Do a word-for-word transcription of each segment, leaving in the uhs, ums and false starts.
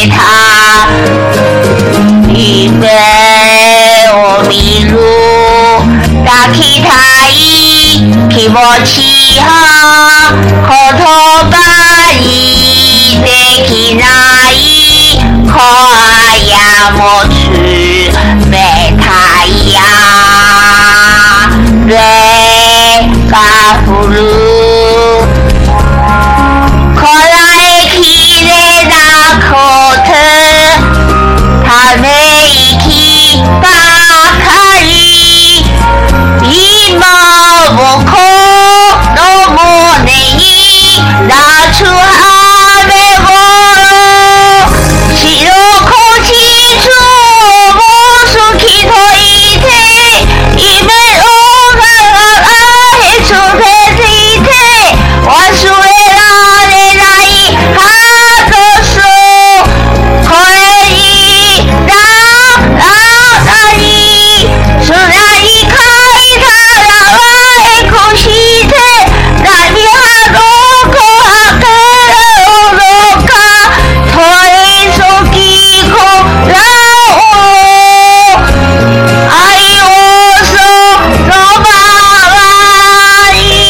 た夢を見る抱きたい気持ちは言葉にできない声やもつめたいや雨が降るこらえきれなくてため息ばかり今僕の胸に夏雨頃白こちつも好きと言って夢をがへつけていて忘れられないハートスこれにだらに砂に書いたらわえくして何はどこはけるのか問いそきこらを愛をそのままに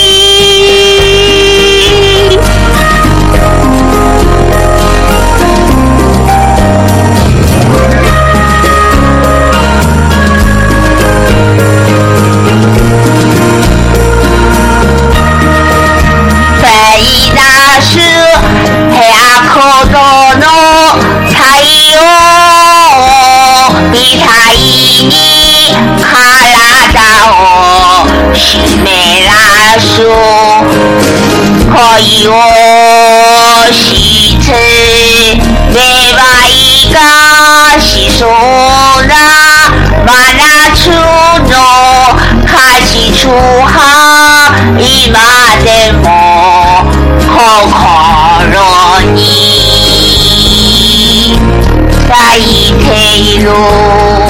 降り出す部屋ほどの太陽みたいに体を湿らす恋をしてめまいがしそうな真夏の果実は今でも心に咲いている